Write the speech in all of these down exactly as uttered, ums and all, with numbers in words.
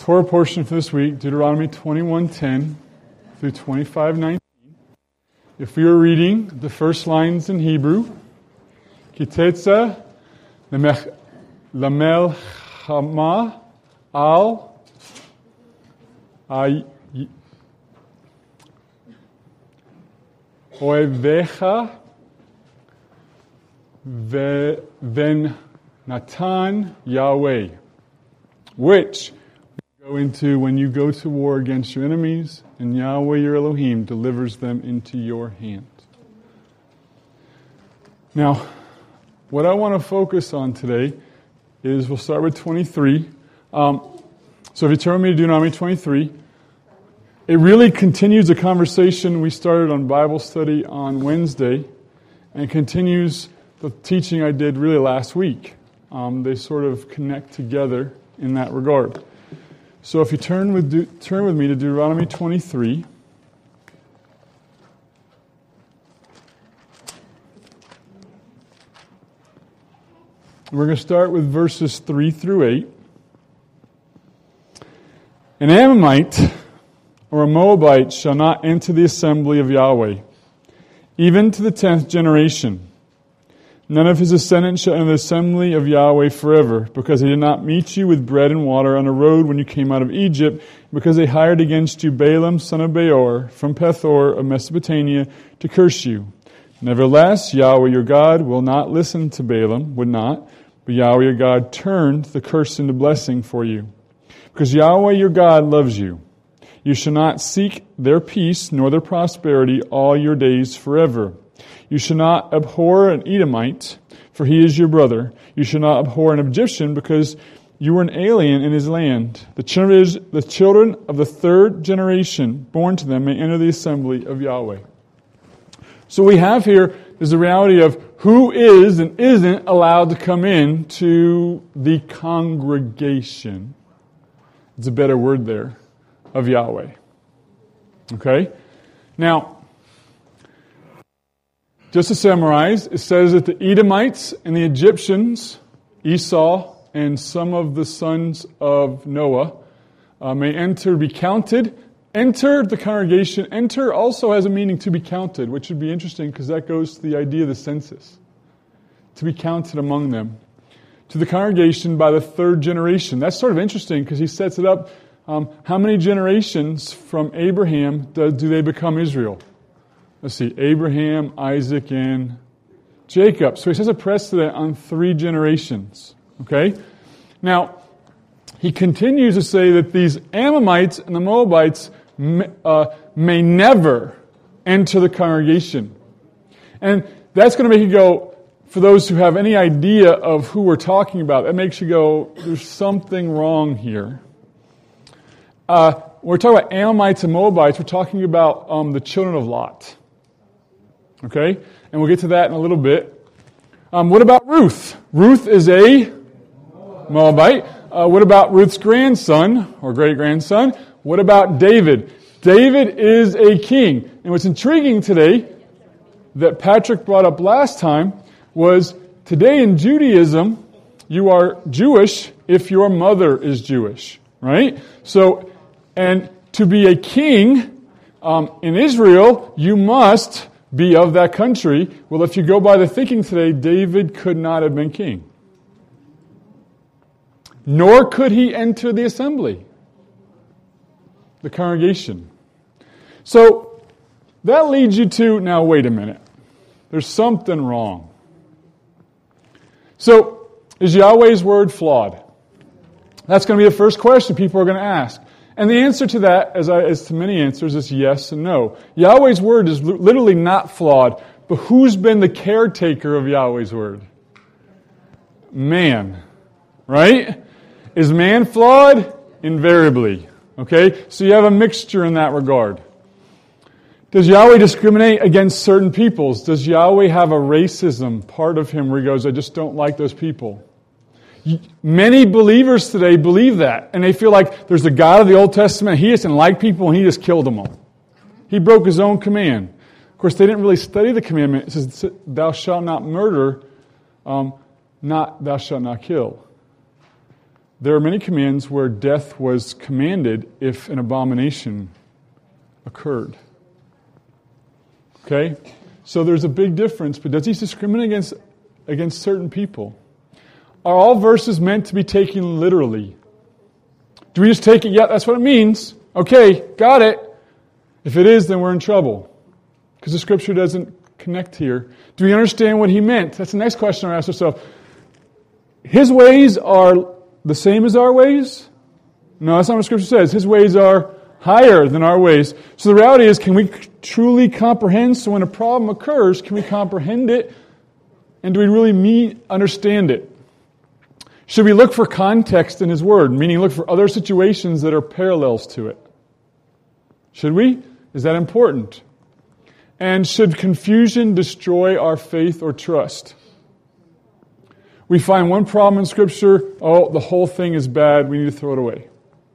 Torah portion for this week, Deuteronomy twenty-one ten through twenty-five nineteen. If we are reading the first lines in Hebrew, Kitetza Lamelchama al Oevecha Ven Natan Yahweh, which we go into when you go to war against your enemies, and Yahweh your Elohim delivers them into your hand. Now, what I want to focus on today is we'll start with twenty-three. Um, so if you turn with me to Deuteronomy twenty-three, it really continues a conversation we started on Bible study on Wednesday, and continues the teaching I did really last week. Um, they sort of connect together in that regard. So if you turn with De- turn with me to Deuteronomy twenty-three. We're going to start with verses three through eight. An Ammonite or a Moabite shall not enter the assembly of Yahweh, even to the tenth generation. None of his descendants shall enter the assembly of Yahweh forever, because he did not meet you with bread and water on the road when you came out of Egypt, because they hired against you Balaam son of Beor from Pethor of Mesopotamia to curse you. Nevertheless, Yahweh your God will not listen to Balaam, would not, but Yahweh your God turned the curse into blessing for you. Because Yahweh your God loves you. You shall not seek their peace nor their prosperity all your days forever. You shall not abhor an Edomite, for he is your brother. You shall not abhor an Egyptian, because you were an alien in his land. The children, the children of the third generation born to them may enter the assembly of Yahweh. So we have here is the reality of who is and isn't allowed to come in to the congregation. It's a better word there, of Yahweh. Okay? Now, just to summarize, it says that the Edomites and the Egyptians, Esau and some of the sons of Noah, uh, may enter, be counted. Enter the congregation. Enter also has a meaning to be counted, which would be interesting because that goes to the idea of the census. To be counted among them. To the congregation by the third generation. That's sort of interesting because he sets it up. Um, how many generations from Abraham do, do they become Israel? Let's see, Abraham, Isaac, and Jacob. So he says a precedent on three generations. Okay? Now, he continues to say that these Ammonites and the Moabites may, uh, may never enter the congregation. And that's going to make you go, for those who have any idea of who we're talking about, that makes you go, there's something wrong here. Uh, when we're talking about Ammonites and Moabites, we're talking about um, the children of Lot. Okay? And we'll get to that in a little bit. Um, what about Ruth? Ruth is a Moabite. Uh, what about Ruth's grandson, or great-grandson? What about David? David is a king. And what's intriguing today, that Patrick brought up last time, was today in Judaism, you are Jewish if your mother is Jewish. Right? So, and to be a king um, in Israel, you must be of that country. Well, if you go by the thinking today, David could not have been king. Nor could he enter the assembly, the congregation. So, that leads you to, now wait a minute. There's something wrong. So, is Yahweh's word flawed? That's going to be the first question people are going to ask. And the answer to that, as, I, as to many answers, is yes and no. Yahweh's word is literally not flawed, but who's been the caretaker of Yahweh's word? Man. Right? Is man flawed? Invariably. Okay? So you have a mixture in that regard. Does Yahweh discriminate against certain peoples? Does Yahweh have a racism part of him where he goes, I just don't like those people? Many believers today believe that, and they feel like there's a God of the Old Testament, he doesn't like people, and he just killed them all. He broke his own command. Of course, they didn't really study the commandment. It says, thou shalt not murder, um, not thou shalt not kill. there are many commands where death was commanded if an abomination occurred. Okay? So there's a big difference, but does he discriminate against, against certain people? Are all verses meant to be taken literally? Do we just take it, yeah, that's what it means. Okay, got it. If it is, then we're in trouble. Because the Scripture doesn't connect here. Do we understand what he meant? That's the next question I ask ourselves. His ways are the same as our ways? No, that's not what the Scripture says. His ways are higher than our ways. So the reality is, can we truly comprehend? So when a problem occurs, can we comprehend it? And do we really mean, understand it? Should we look for context in His Word, meaning look for other situations that are parallels to it? Should we? Is that important? And should confusion destroy our faith or trust? We find one problem in Scripture, oh, the whole thing is bad, we need to throw it away.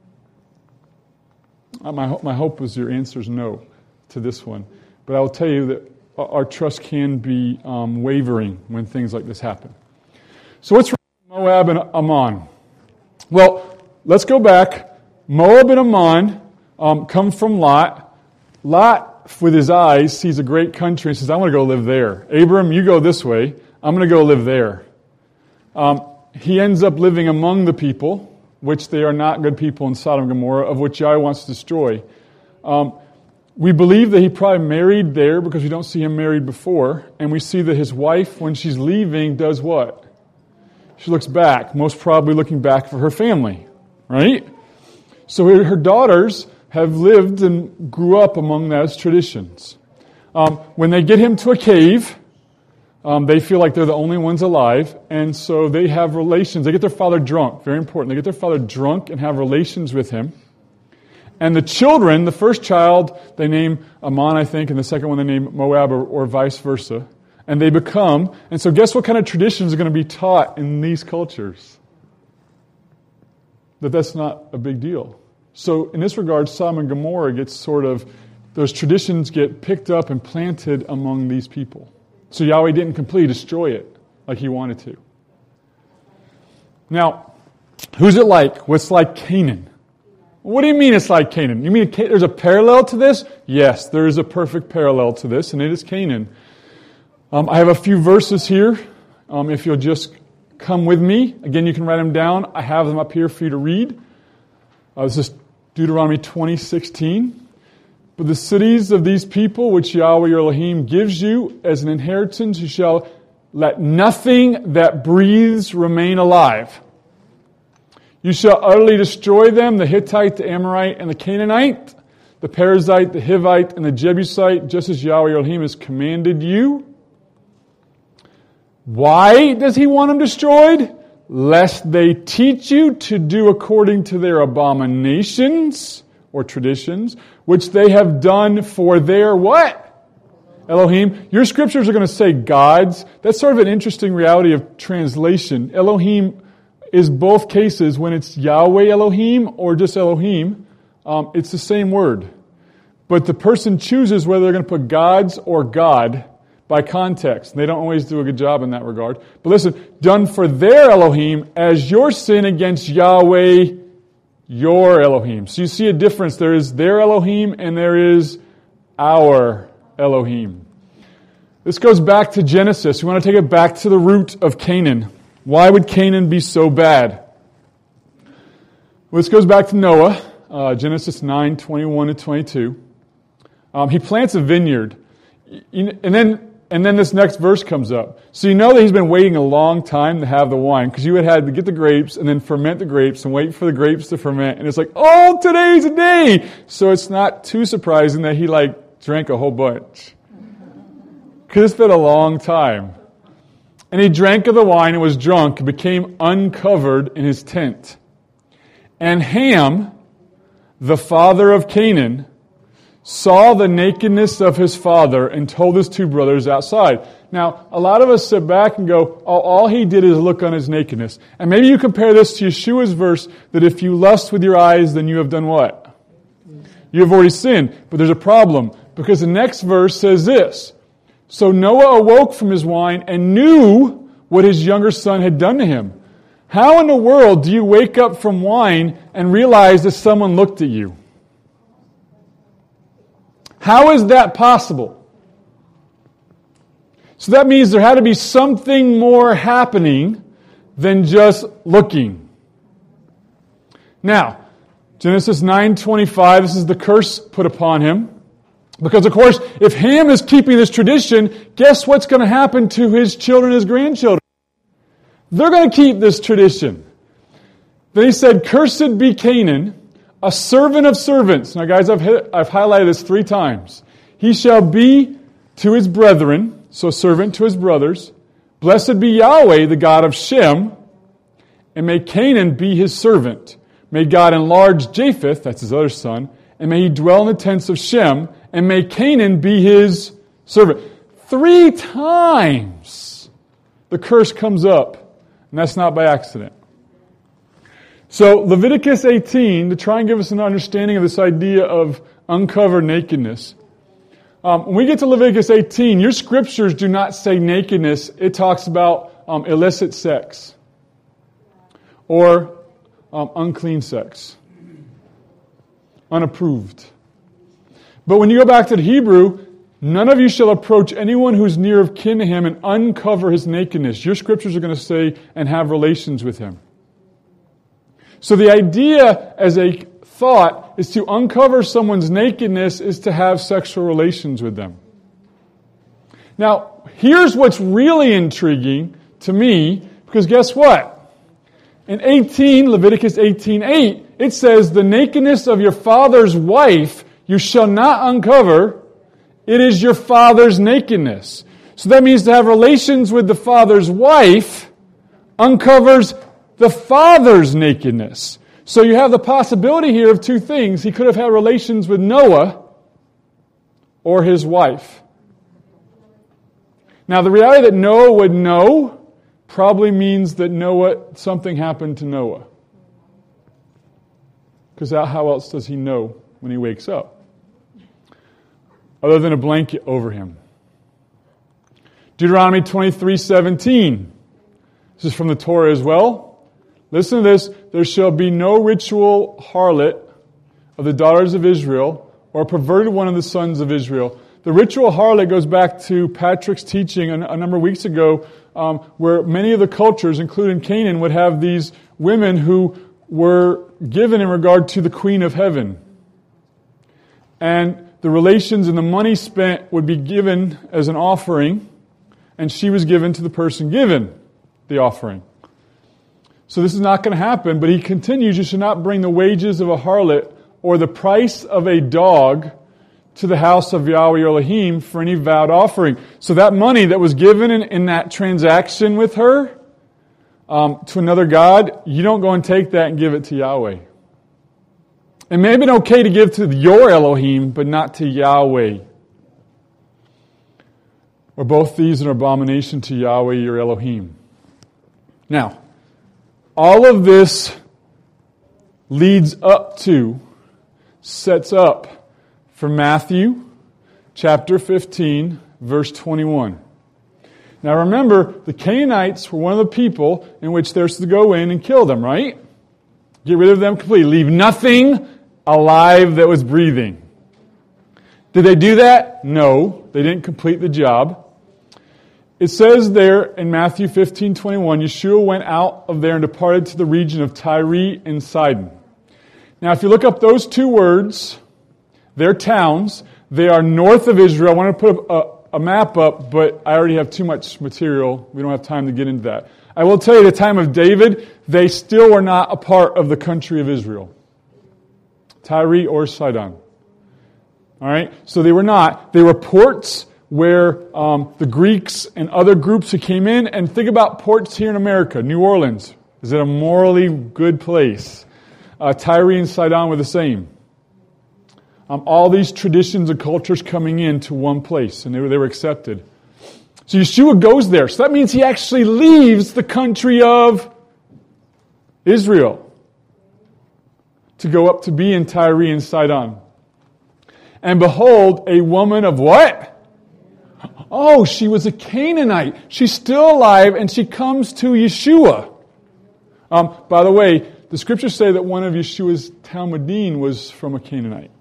My, my hope is your answer is no to this one. But I will tell you that our trust can be um, wavering when things like this happen. So what's Moab and Ammon? Well, let's go back. Moab and Ammon um, come from Lot. Lot, with his eyes, sees a great country and says, I want to go live there. Abram, you go this way. I'm going to go live there. Um, he ends up living among the people, which they are not good people in Sodom and Gomorrah, of which Yahweh wants to destroy. Um, we believe that he probably married there because we don't see him married before. And we see that his wife, when she's leaving, does what? She looks back, most probably looking back for her family, right? So her, her daughters have lived and grew up among those traditions. Um, when they get him to a cave, um, they feel like they're the only ones alive, and so they have relations. They get their father drunk, very important. They get their father drunk and have relations with him. And the children, the first child, they name Ammon, I think, and the second one they name Moab, or, or vice versa. And they become, and so guess what kind of traditions are going to be taught in these cultures? That that's not a big deal. So in this regard, Sodom and Gomorrah gets sort of, those traditions get picked up and planted among these people. So Yahweh didn't completely destroy it like he wanted to. Now, who's it like? What's like Canaan? What do you mean it's like Canaan? You mean there's a parallel to this? Yes, there is a perfect parallel to this, and it is Canaan. Um, I have a few verses here. Um, if you'll just come with me. Again, you can write them down. I have them up here for you to read. Uh, this is Deuteronomy twenty sixteen. But the cities of these people, which Yahweh your Elohim gives you as an inheritance, you shall let nothing that breathes remain alive. You shall utterly destroy them, the Hittite, the Amorite, and the Canaanite, the Perizzite, the Hivite, and the Jebusite, just as Yahweh your Elohim has commanded you. Why does he want them destroyed? Lest they teach you to do according to their abominations or traditions, which they have done for their what? Elohim. Your scriptures are going to say gods. That's sort of an interesting reality of translation. Elohim is both cases when it's Yahweh Elohim or just Elohim. Um, it's the same word. But the person chooses whether they're going to put gods or God by context. They don't always do a good job in that regard. But listen, done for their Elohim as your sin against Yahweh, your Elohim. So you see a difference. There is their Elohim and there is our Elohim. This goes back to Genesis. We want to take it back to the root of Canaan. Why would Canaan be so bad? Well, this goes back to Noah, uh, Genesis nine, twenty-one to twenty-two. Um, he plants a vineyard. And then And then this next verse comes up. So you know that he's been waiting a long time to have the wine, because you had had to get the grapes and then ferment the grapes and wait for the grapes to ferment. And it's like, oh, today's the day. So it's not too surprising that he like drank a whole bunch. Because it's been a long time. And he drank of the wine and was drunk and became uncovered in his tent. And Ham, the father of Canaan, saw the nakedness of his father and told his two brothers outside. Now, a lot of us sit back and go, oh, all he did is look on his nakedness. And maybe you compare this to Yeshua's verse that if you lust with your eyes, then you have done what? You have already sinned. But there's a problem, because the next verse says this. So Noah awoke from his wine and knew what his younger son had done to him. How in the world do you wake up from wine and realize that someone looked at you? How is that possible? So that means there had to be something more happening than just looking. Now, Genesis nine twenty-five, this is the curse put upon him. Because, of course, if Ham is keeping this tradition, guess what's going to happen to his children, his grandchildren? They're going to keep this tradition. Then he said, "Cursed be Canaan, a servant of servants." Now, guys, I've, hit, I've highlighted this three times. "He shall be to his brethren," so servant to his brothers. "Blessed be Yahweh, the God of Shem, and may Canaan be his servant. May God enlarge Japheth," that's his other son, "and may he dwell in the tents of Shem, and may Canaan be his servant." Three times the curse comes up, and that's not by accident. So Leviticus eighteen, to try and give us an understanding of this idea of uncovered nakedness. Um, when we get to Leviticus eighteen, your scriptures do not say nakedness. It talks about um, illicit sex or um, unclean sex, unapproved. But when you go back to the Hebrew, "None of you shall approach anyone who's near of kin to him and uncover his nakedness." Your scriptures are going to say, "and have relations with him." So the idea as a thought is to uncover someone's nakedness is to have sexual relations with them. Now, here's what's really intriguing to me, because guess what? In eighteen, Leviticus eighteen eight, it says, "The nakedness of your father's wife you shall not uncover. It is your father's nakedness." So that means to have relations with the father's wife uncovers the father's nakedness. So you have the possibility here of two things. He could have had relations with Noah or his wife. Now, the reality that Noah would know probably means that Noah, something happened to Noah. Because how else does he know when he wakes up? Other than a blanket over him. Deuteronomy twenty-three seventeen. This is from the Torah as well. Listen to this. "There shall be no ritual harlot of the daughters of Israel, or a perverted one of the sons of Israel." The ritual harlot goes back to Patrick's teaching a number of weeks ago, um, where many of the cultures, including Canaan, would have these women who were given in regard to the Queen of Heaven. And the relations and the money spent would be given as an offering, and she was given to the person given the offering. So this is not going to happen, but he continues, "You should not bring the wages of a harlot or the price of a dog to the house of Yahweh your Elohim for any vowed offering." So that money that was given in, in that transaction with her um, to another god, you don't go and take that and give it to Yahweh. It may have been okay to give to your Elohim, but not to Yahweh. Or both these are an abomination to Yahweh your Elohim. Now, all of this leads up to, sets up for Matthew chapter fifteen, verse twenty-one. Now remember, the Canaanites were one of the people in which they're to go in and kill them, right? Get rid of them completely. Leave nothing alive that was breathing. Did they do that? No, they didn't complete the job. It says there in Matthew fifteen twenty-one, Yeshua went out of there and departed to the region of Tyre and Sidon. Now, if you look up those two words, they're towns. They are north of Israel. I want to put a, a map up, but I already have too much material. We don't have time to get into that. I will tell you, at the time of David, they still were not a part of the country of Israel. Tyre or Sidon. All right? So they were not. They were ports where um, the Greeks and other groups who came in, and think about ports here in America. New Orleans, is it a morally good place? Uh, Tyre and Sidon were the same. Um, all these traditions and cultures coming into one place, and they were, they were accepted. So Yeshua goes there. So that means he actually leaves the country of Israel to go up to be in Tyre and Sidon. And behold, a woman of what? Oh, she was a Canaanite. She's still alive, and she comes to Yeshua. Um, by the way, the scriptures say that one of Yeshua's Talmudim was from a Canaanite.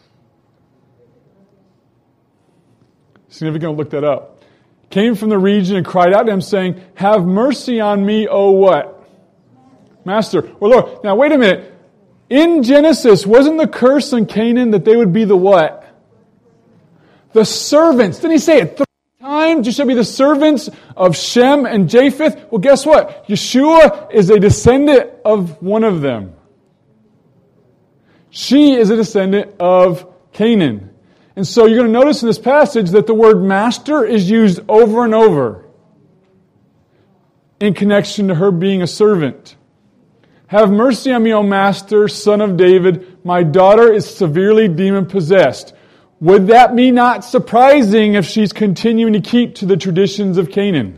Significant to look that up. Came from the region and cried out to him, saying, "Have mercy on me, O what? Master, or Lord." Now, wait a minute. In Genesis, wasn't the curse on Canaan that they would be the what? The servants. Didn't he say it three times? You shall be the servants of Shem and Japheth. Well, guess what? Yeshua is a descendant of one of them. She is a descendant of Canaan. And so you're going to notice in this passage that the word master is used over and over in connection to her being a servant. "Have mercy on me, O master, son of David. My daughter is severely demon-possessed." Would that be not surprising if she's continuing to keep to the traditions of Canaan?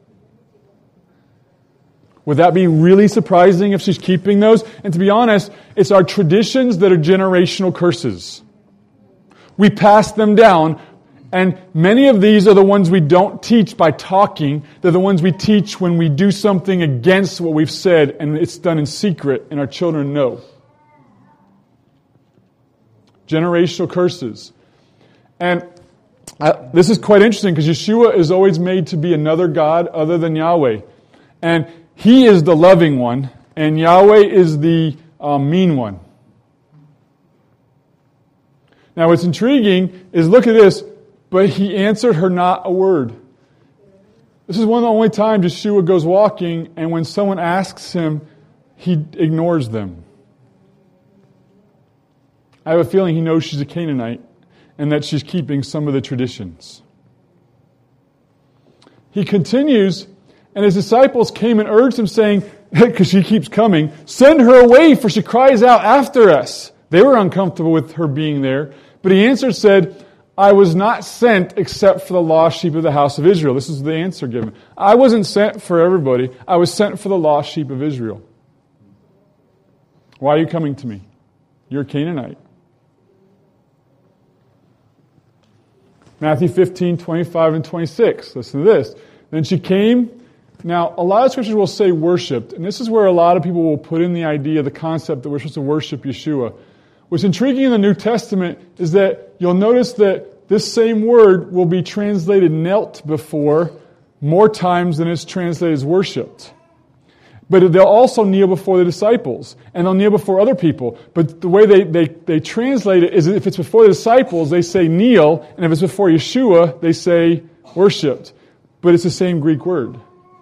Would that be really surprising if she's keeping those? And to be honest, it's our traditions that are generational curses. We pass them down, and many of these are the ones we don't teach by talking. They're the ones we teach when we do something against what we've said, and it's done in secret, and our children know. Generational curses. And uh, this is quite interesting because Yeshua is always made to be another God other than Yahweh. And He is the loving one, and Yahweh is the uh, mean one. Now what's intriguing is, look at this, but He answered her not a word. This is one of the only times Yeshua goes walking, and when someone asks Him, He ignores them. I have a feeling He knows she's a Canaanite, and that she's keeping some of the traditions. He continues, and His disciples came and urged Him, saying, because she keeps coming, "Send her away, for she cries out after us." They were uncomfortable with her being there. But He answered, said, "I was not sent except for the lost sheep of the house of Israel." This is the answer given. I wasn't sent for everybody. I was sent for the lost sheep of Israel. Why are you coming to me? You're a Canaanite. Matthew fifteen, twenty-five and twenty-six. Listen to this. "Then she came." Now, a lot of scriptures will say worshipped, and this is where a lot of people will put in the idea, the concept that we're supposed to worship Yeshua. What's intriguing in the New Testament is that you'll notice that this same word will be translated knelt before more times than it's translated as worshipped. But they'll also kneel before the disciples, and they'll kneel before other people. But the way they, they, they translate it is if it's before the disciples, they say kneel, and if it's before Yeshua, they say worshipped. But it's the same Greek word.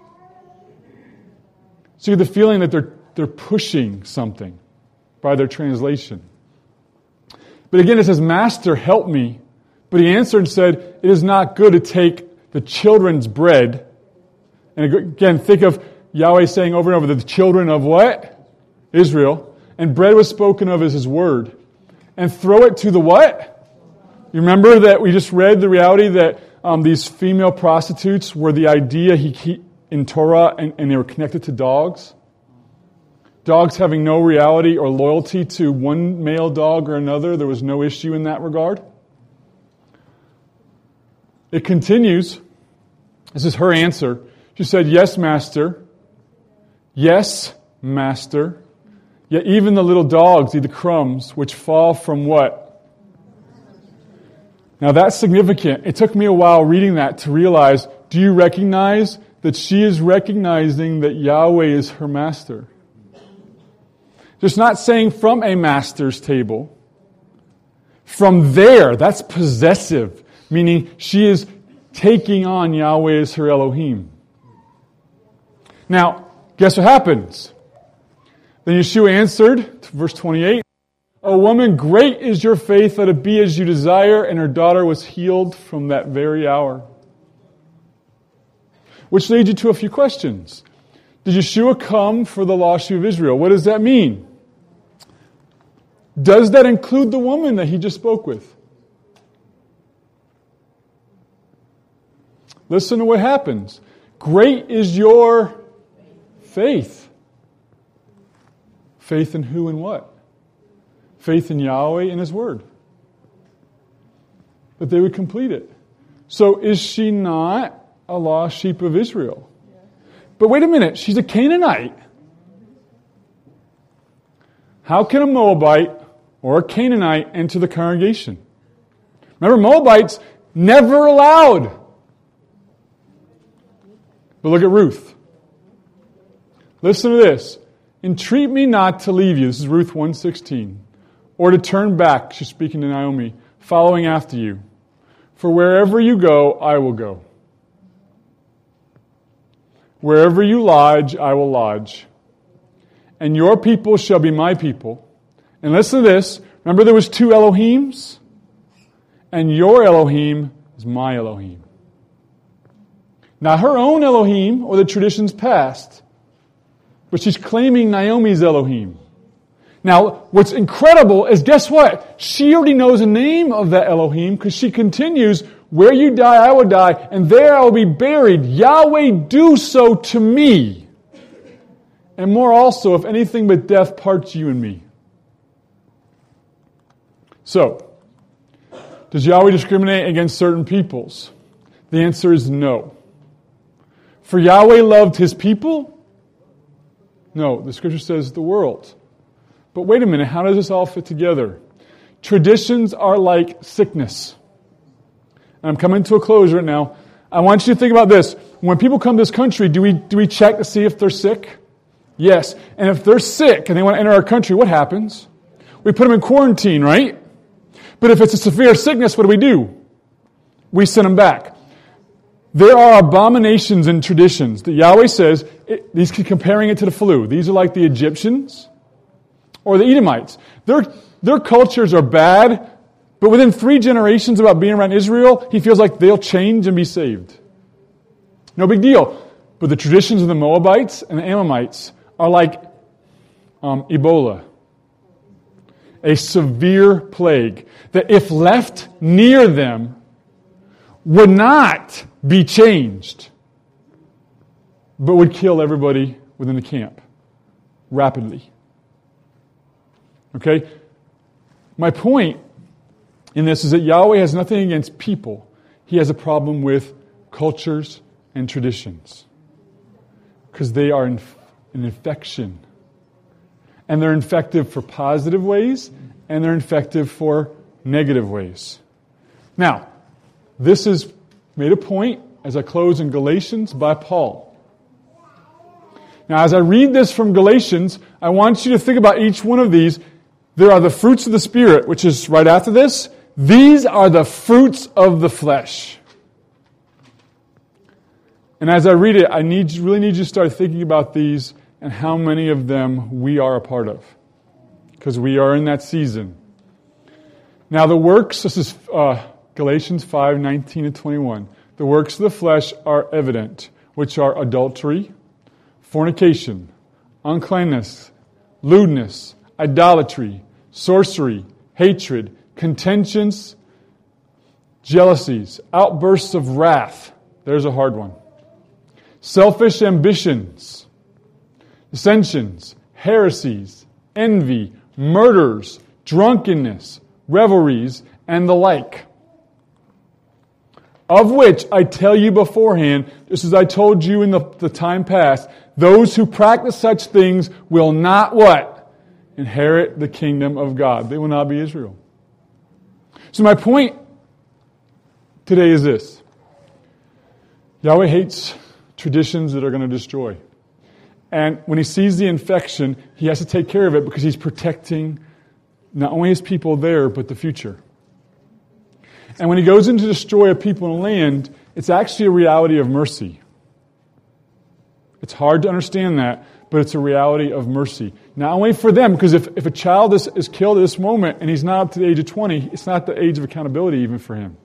So you get the feeling that they're, they're pushing something by their translation. But again, it says, "Master, help me." But He answered and said, "It is not good to take the children's bread." And again, think of Yahweh saying over and over, the children of what? Israel. And bread was spoken of as His word. And throw it to the what? You remember that we just read the reality that um, these female prostitutes were the idea he, he, in Torah, and, and they were connected to dogs. Dogs having no reality or loyalty to one male dog or another. There was no issue in that regard. It continues. This is her answer. She said, "Yes, Master. Yes, Master. Yet even the little dogs eat the crumbs which fall from" what? Now that's significant. It took me a while reading that to realize, do you recognize that she is recognizing that Yahweh is her master? Just not saying from a master's table. From there, that's possessive, meaning she is taking on Yahweh as her Elohim. Now, guess what happens? Then Yeshua answered, verse twenty-eight, "O woman, great is your faith, let it be as you desire," and her daughter was healed from that very hour. Which leads you to a few questions. Did Yeshua come for the lost sheep of Israel? What does that mean? Does that include the woman that He just spoke with? Listen to what happens. Great is your faith. Faith in who and what? Faith in Yahweh and His Word. That they would complete it. So is she not a lost sheep of Israel? But wait a minute, she's a Canaanite. How can a Moabite or a Canaanite enter the congregation? Remember, Moabites never allowed. But look at Ruth. Listen to this. Entreat me not to leave you. This is Ruth one sixteen. Or to turn back, she's speaking to Naomi, following after you. For wherever you go, I will go. Wherever you lodge, I will lodge. And your people shall be my people. And listen to this. Remember there was two Elohims? And your Elohim is my Elohim. Not her own Elohim or the traditions past, but she's claiming Naomi's Elohim. Now, what's incredible is, guess what? She already knows the name of that Elohim because she continues, where you die, I will die, and there I will be buried. Yahweh, do so to me. And more also, if anything but death parts you and me. So, does Yahweh discriminate against certain peoples? The answer is no. For Yahweh loved His people? No, the Scripture says the world. But wait a minute, how does this all fit together? Traditions are like sickness. And I'm coming to a close right now. I want you to think about this. When people come to this country, do we do we check to see if they're sick? Yes. And if they're sick and they want to enter our country, what happens? We put them in quarantine, right? But if it's a severe sickness, what do we do? We send them back. There are abominations and traditions that Yahweh says, it, these comparing it to the flu. These are like the Egyptians or the Edomites. Their, their cultures are bad, but within three generations about being around Israel, he feels like they'll change and be saved. No big deal. But the traditions of the Moabites and the Ammonites are like um, Ebola. A severe plague that if left near them would not be changed, but would kill everybody within the camp rapidly. Okay? My point in this is that Yahweh has nothing against people. He has a problem with cultures and traditions because they are an infection. And they're infective for positive ways, and they're infective for negative ways. Now, this is made a point, as I close in Galatians, by Paul. Now, as I read this from Galatians, I want you to think about each one of these. There are the fruits of the Spirit, which is right after this. These are the fruits of the flesh. And as I read it, I need really need you to start thinking about these and how many of them we are a part of. Because we are in that season. Now the works, this is uh, Galatians five, nineteen and twenty-one. The works of the flesh are evident, which are adultery, fornication, uncleanness, lewdness, idolatry, sorcery, hatred, contentions, jealousies, outbursts of wrath. There's a hard one. Selfish ambitions, dissensions, heresies, envy, murders, drunkenness, revelries, and the like. Of which I tell you beforehand, just as I told you in the, the time past, those who practice such things will not what? Inherit the kingdom of God. They will not be Israel. So my point today is this. Yahweh hates traditions that are going to destroy. And when he sees the infection, he has to take care of it because he's protecting not only his people there, but the future. And when he goes in to destroy a people and land, it's actually a reality of mercy. It's hard to understand that, but it's a reality of mercy. Not only for them, because if, if a child is, is killed at this moment and he's not up to the age of twenty, it's not the age of accountability even for him.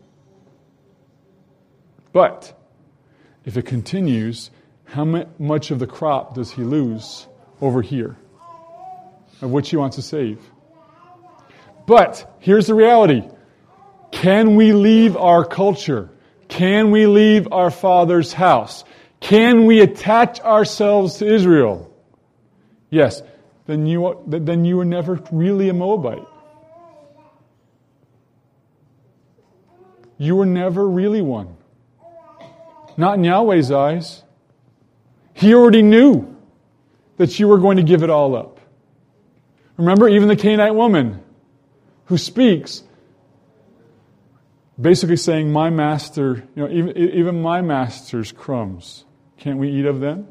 But if it continues, how much of the crop does he lose over here, of which he wants to save? But here's the reality. Can we leave our culture? Can we leave our Father's house? Can we attach ourselves to Israel? Yes. Then you, then you were never really a Moabite. You were never really one. Not in Yahweh's eyes. He already knew that you were going to give it all up. Remember, even the Canaanite woman who speaks, basically saying, my master, you know, even, even my master's crumbs, can't we eat of them?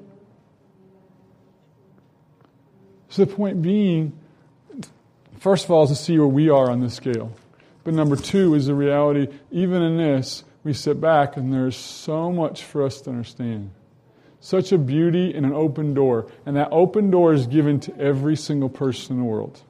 So the point being, first of all, is to see where we are on this scale. But number two is the reality, even in this, we sit back and there's so much for us to understand. Such a beauty in an open door. And that open door is given to every single person in the world.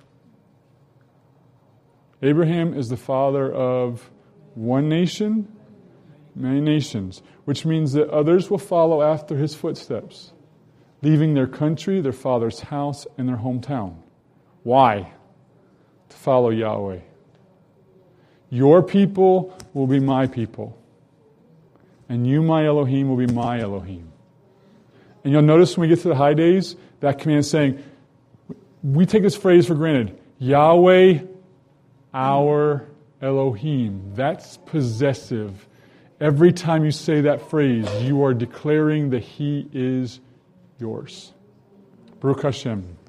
Abraham is the father of one nation, many nations, which means that others will follow after his footsteps, leaving their country, their father's house, and their hometown. Why? To follow Yahweh. Your people will be my people, and you, my Elohim, will be my Elohim. And you'll notice when we get to the high days, that command is saying, we take this phrase for granted. Yahweh, our Elohim. That's possessive. Every time you say that phrase, you are declaring that He is yours. Baruch Hashem.